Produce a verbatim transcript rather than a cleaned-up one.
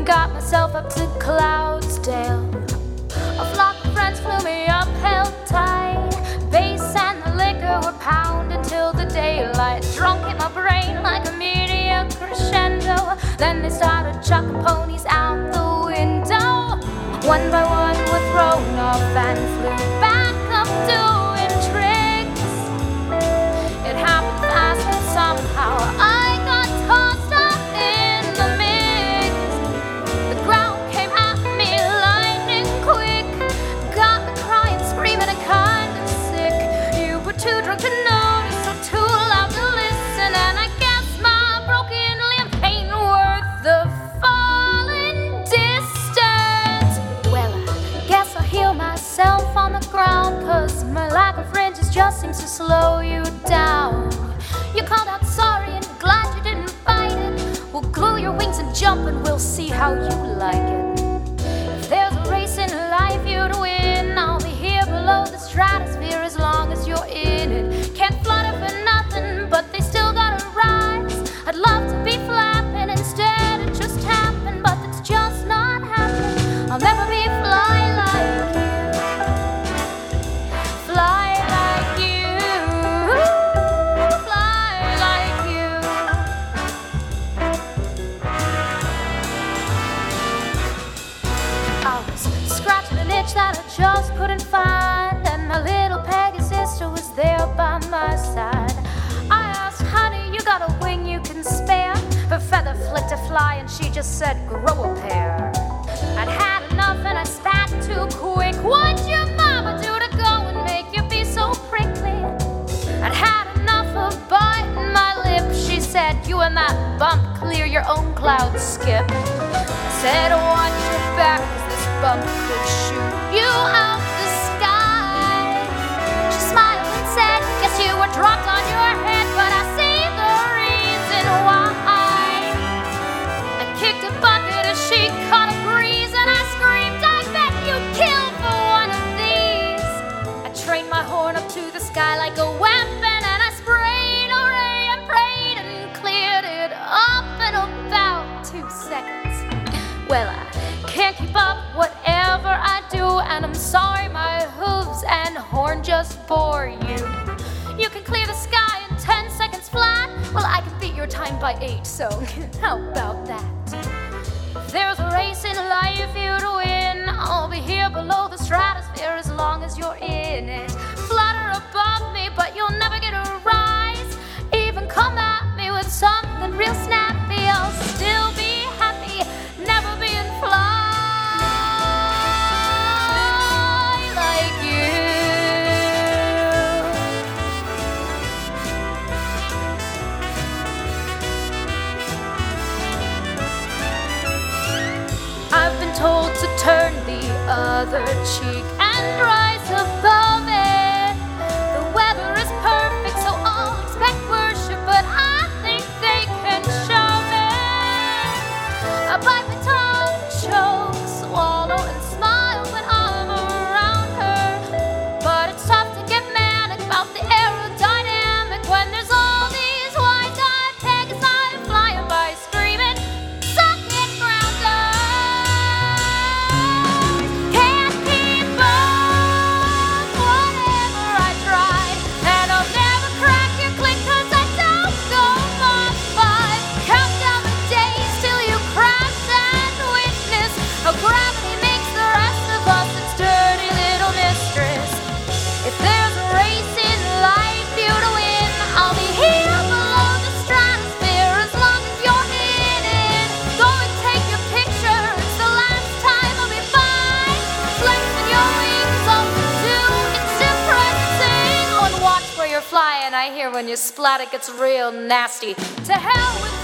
got myself up to Cloudsdale. A flock of friends flew me up held tight. Bass and the liquor were pounding till the daylight. Drunk in my brain like a meteor crescendo. Then they started chucking ponies out the window. One by one were thrown off and flew back up doing tricks. It happened fast and somehow I got tossed up in the mix. The ground came at me lightning quick. Got me crying, screaming and kind of sick. You were too drunk to notice or too loud to listen. And I guess my broken limb ain't worth the falling distance. Well, I guess I'll heal myself on the ground, cause my lack of fringes just seems to slow you down. You called out sorry and glad you didn't fight it. Well, glue your wings and jump and we'll see how you like it. If there's a race in life you'd win, I'll be here below the stratosphere as long as you're in it. Can't flutter for nothing, but they still gotta rise. I'd love to be flapping, instead it just happened, but it's just not happening. I'll never be fly like you. Fly like you. Fly like you. I was scratching an itch that I just couldn't find, and my little Peggy sister was there by my side. I asked, honey, you got a wing you can spare? Her feather flicked a fly and she just said, grow a pair. I'd had enough and I spat too quick. What'd your mama do to go and make you be so prickly? I'd had enough of biting my lip. She said, you and that bump clear your own cloud, Skip. I said, watch your back, cause this bump could shoot you out the sky. She smiled and said, guess you were dropped on your head, but I see the reason why. I kicked a bucket as she caught a breeze, and I screamed, I bet you'd kill for one of these. I trained my horn up to the sky like a weapon, and I sprayed, hooray, and prayed, and cleared it up in about two seconds. Well, I can't keep up whatever I do, and I'm sorry my hooves and horn just bore you. You can clear the sky in ten seconds flat. Well, I can beat your time by eight, so how about that? If there's a race in life you'd win, I'll be here below the stratosphere as long as you're in it. Flutter above me, but you'll never get a rise. Even come at me with something real snappy, I'll still be happy, never being fly like you. I've been told to turn the other cheek and rise above it. The weather is perfect, so I'll expect worship, but I think they can shove it. I bite my tongue, choke, swallow, and smile when I'm around her. But it's tough to get manic about the aerodynamic when there's all these wide-eyed Pegasi flying by screaming, suck it, grounder. Can't keep up whatever I tried, and I'll never crack your click, cause I don't go Mach five. Count down the days till you crash and witness how gravity makes the rest of us its dirty little mistress. If there's a race in life you'd win, I'll be here below the stratosphere as long as you're in it. Go and take your picture, it's the last time I'll be by. Flexing your wings up to it's impressing. Oh, and watch where you're flying, I hear when you splat it gets real nasty. To hell with